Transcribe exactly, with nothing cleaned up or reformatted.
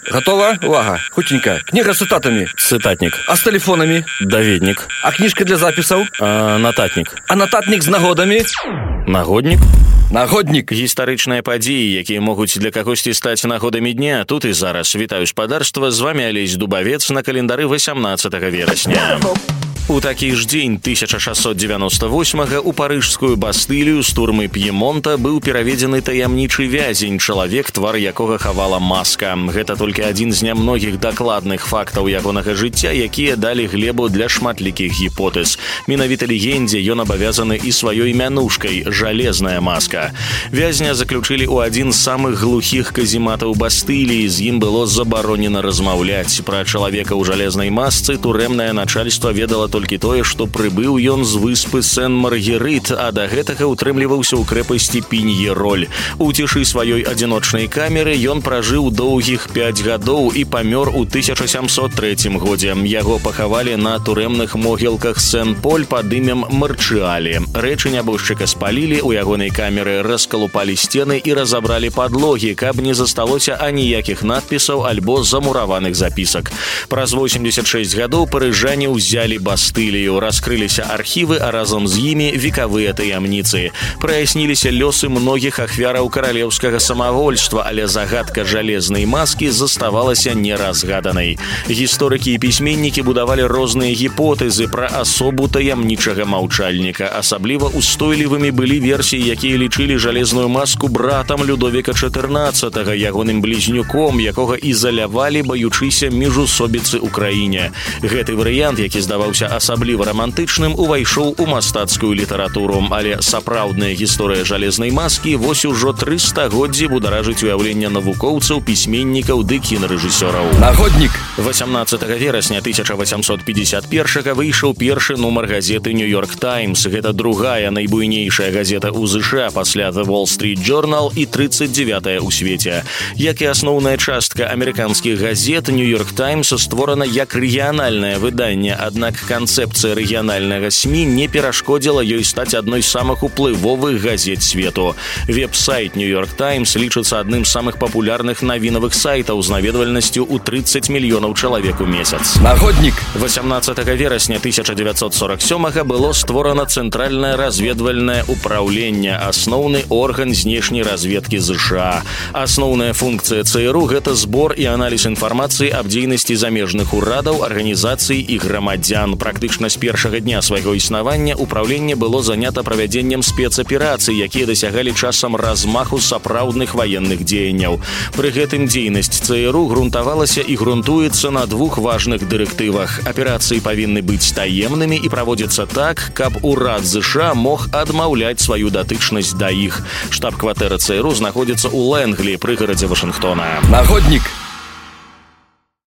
Готова? Увага. Хутенька. Книга с цитатами. Цытатнік. А с телефонами? Даведнік. А книжка для записаў? А, нататнік. А нататнік з нагодамі? Нагоднік. Нагоднік. Гістарычныя падзеі, якія могуць для кагосьці стаць нагодамі дня. Тут і зараз. Вітаю спадарства, з вами Алесь Дубавец на календары васямнаццатага верасня. У такі ж дзень тысяча шэсцьсот дзевяноста восьмага у парыжскую Бастылію з турмы П'емонта быў пераведзены таямнічы вязень, чалавек, твар якога хавала маска. Гэта толькі адзін з нямногіх дакладных фактаў ягонага жыцця, якія далі глебу для шматлікіх гіпотэз. Менавіта легендзе ён абавязаны і сваёй мянушкай – жалезная маска. Вязня заключылі ў адзін з самых глухіх казематаў Бастыліі, з ім было забаронена размаўляць. Пра чалавека ў жалезнай масцы турэмнае начальства ведала толькі тое, што прыбыў ён з выспы Сен-Маргерит, а да гэтага утрымліваўся ў крэпасці Піньероль. У цішы сваёй адзіночнай камеры ён пражыў доўгіх пяць гадоў і памёр у тысяча сямсот трэцім годзе. Яго пахавалі на турэмных могілках Сен-Поль пад імем Марчыалі. Рэчы нябожчыка спалілі, у ягонай камеры раскалупалі сцены і разабралі падлогі, каб не засталося аніякіх надпісаў альбо замураваных запісак. Праз восемьдесят шэсць гадоў парыжане ўзялі Бастылію, раскрыліся архівы, а разам з імі векавыя таямніцы. Праясніліся лёсы многіх ахвяраў каралеўскага самавольства, але загадка жалезнай маскі заставалася неразгаданай. Гісторыкі і пісьменнікі будавалі розныя гіпотэзы пра асобу таямнічага маўчальніка. Асабліва устойлівымі былі версіі, якія лічылі жалезную маску братам Людовіка чатырнаццатага, ягоным блізнюком, якога ізалявалі, баючыся міжусобіцы ў краіне. Гэты варыянт, які здаваўся асабліва рамантычным, увайшоў у мастацкую літаратуру, але сапраўдная гісторыя жалезнай маскі вось ужо тры стагоддзі бударажыць уяўленне навукоўцаў, пісьменнікаў ды кінарэжысёраў. Нагоднік. васямнаццатага верасня тысяча васямсот пятьдесят першага выйшаў першы нумар газеты «Нью-Йорк Таймс». Гэта другая найбуйнейшая газета ў ЗША пасля «The Wall Street Journal» і тридцать девятая ў свеце. Як і асноўная частка амерыканскіх газет, «Нью-Йорк Таймс» створана як рэгіянальнае выданне, аднак канцэпцыя рэгіянальнага СМІ не перашкодзіла ёй стаць адной з самых уплывовых газет свету. Веб-сайт «Нью-Йорк Таймс» лічыцца адным з самых папулярных навінавых сайтаў з наведвальнасцю ў тридцать мільёнаў чалавек у месяц. Нагоднік. васямнаццатага верасня тысяча девятьсот сорок сёмага было створана Цэнтральнае разведвальнае ўпраўленне, асноўны орган знешняй разведкі ЗША. Асноўная функцыя ЦРУ – гэта збор і аналіз інфармацыі аб дзейнасці замежных урадаў, арганізацый і грамадзян. Практычна з першага дня свайго існавання ўпраўленне было занята правядзеннем спецаперацый, якія дасягалі часам размаху сапраўдных ваенных дзеянняў. Пры гэтым дзейнасць ЦРУ грунтавалася і грунтуецца на двух важных дырэктывах. Аперацыі павінны быць таемнымі і праводзяцца так, каб урад ЗША мог адмаўляць сваю датычнасць да іх. Штаб-кватэра ЦРУ знаходзіцца ў Лэнглі, прыгарадзе Вашынгтона. Нагоднік.